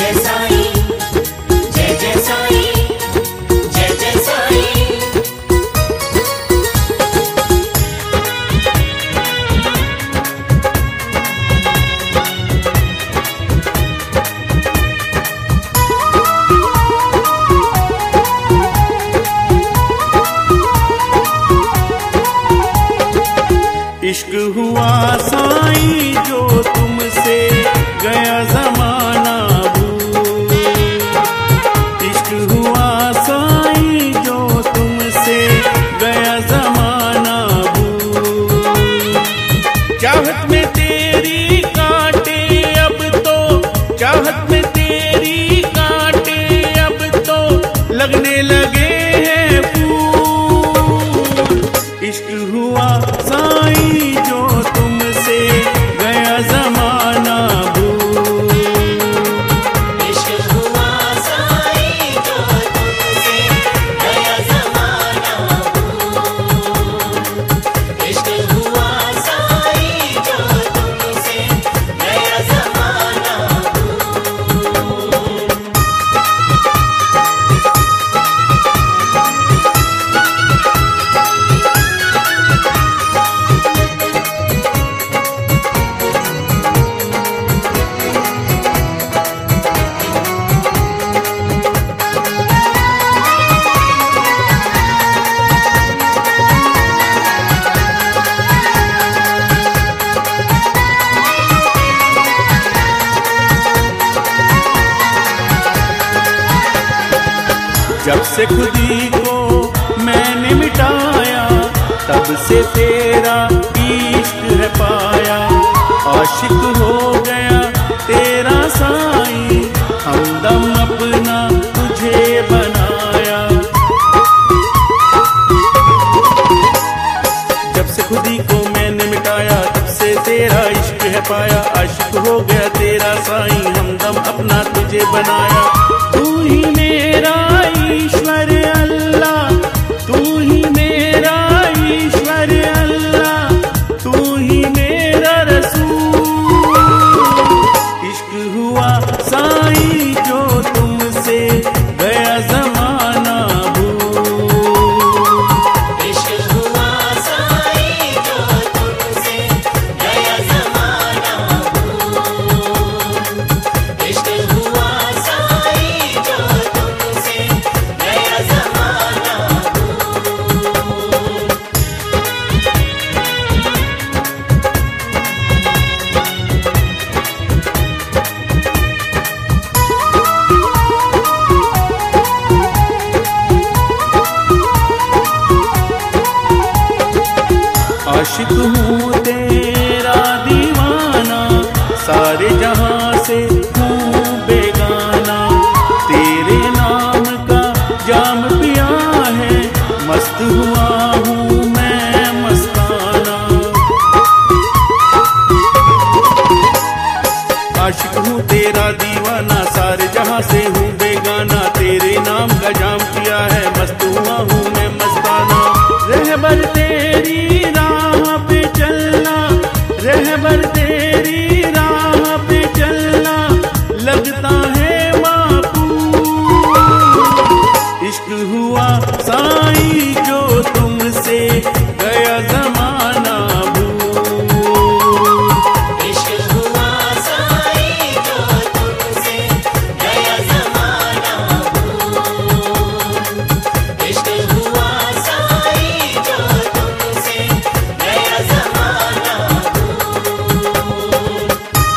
जय साईं, जय जय साईं, जय जय साईं। इश्क हुआ साईं जो तुमसे गया जमाना भूल। इश्क हुआ साईं जो तुमसे गया जमाना भूल। चाहत में तेरी काटे अब तो, चाहत में तेरी काटे अब तो लगने लगे हैं फूल। इश्क हुआ साईं जो तुमसे गया जमाना भूल। इश्क हुआ साईं जो तुमसे गया जमाना भूल। इश्क हुआ साईं जो तुमसे गया जमाना भूल। जब से खुदी को मैंने मिटाया तब से तेरा इश्क है पाया। आशिक हो गया तेरा साईं, हमदम अपना तुझे बनाया। जब से खुदी को मैंने मिटाया तब से तेरा इश्क है पाया। आशिक हो गया तेरा साईं, हमदम अपना तुझे बनाया। तू ही मेरा ईश्वर अल्लाह, तू ही मेरा ईश्वर अल्लाह, तू ही मेरा रसूल। इश्क हुआ साईं जो तुमसे गया जमाना भूल। इश्क हुआ साईं जो तुमसे गया जमाना भूल। इश्क हुआ साईं जो तुमसे गया जमाना भूल। आशिक हूँ तेरा दीवाना, सारे जहां से हूँ बेगाना। तेरे नाम का जाम पिया है, मस्त हुआ हूँ मैं मस्ताना। आशिक हूँ तेरा दीवाना, सारे जहां से हूँ बेगाना। तेरे नाम का जाम पिया है, मस्त हुआ हूँ मैं मस्ताना। रहबर तेरी राह पे चलना, रहबर तेरी राह पे चलना लगता है माकूल। इश्क हुआ साईं जो तुमसे गया जमाना भूल। इश्क हुआ साईं जो तुमसे गया जमाना भूल। इश्क हुआ साईं जो तुमसे गया जमाना भूल।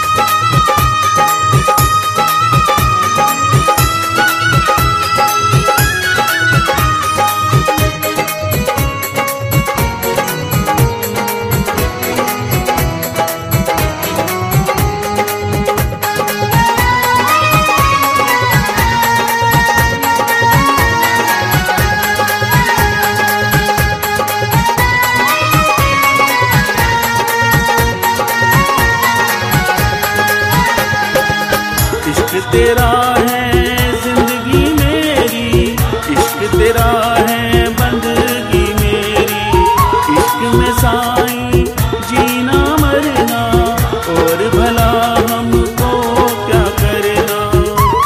तेरा है जिंदगी मेरी, इश्क तेरा है बंदगी मेरी। इश्क में साईं जीना मरना, और भला हमको क्या करना।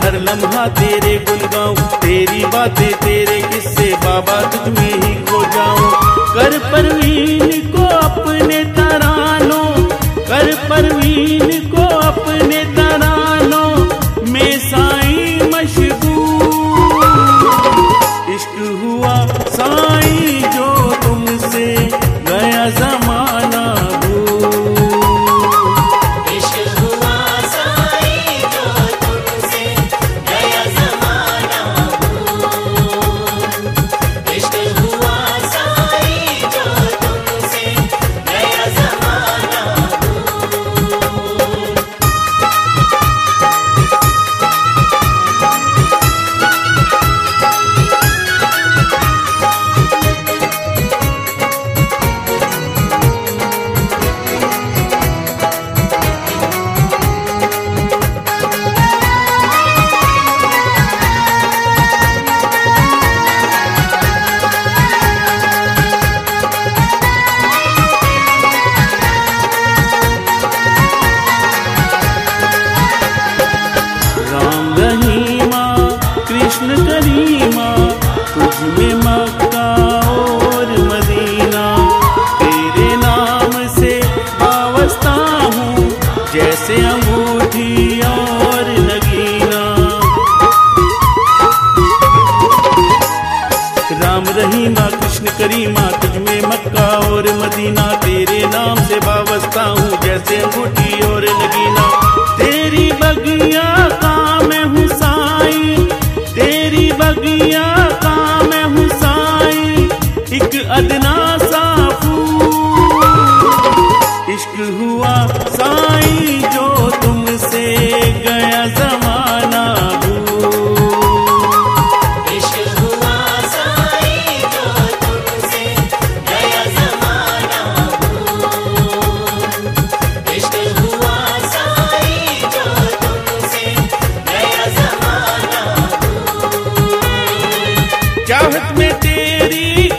हर लम्हा तेरे गुन गाऊं, तेरी बातें तेरे किस्से बाबा तुझ में ही खो जाऊं। कर परवीन को अपने तरानों, कर परवीन को अपने तरानों में साईं मशगूल। इश्क हुआ साईं जो तुमसे गया जमाना भूल। इश्क हुआ साईं जो तुमसे गया जमाना भूल। इश्क हुआ साईं जो तुमसे गया जमाना भूल। राम रहीमा कृष्ण करीमा तुझ में मक्का और मदीना, तेरे नाम से वाबस्ता हूँ जैसे अंगूठी और नगीना। राम रहीमा कृष्ण करीमा तुझ में मक्का और मदीना, तेरे नाम से वाबस्ता हूँ जैसे अंगूठी और नगीना। तेरी बगिया का मैं हूँ साईं, तेरी बगिया का मैं हूँ साईं, एक अदना सा फूल। इश्क हुआ साईं जो तुमसे गया जमाना भूल। इश्क हुआ साईं जो तुमसे गया जमाना भूल। इश्क हुआ साईं जो तुमसे गया जमाना भूल। चाहत में तेरी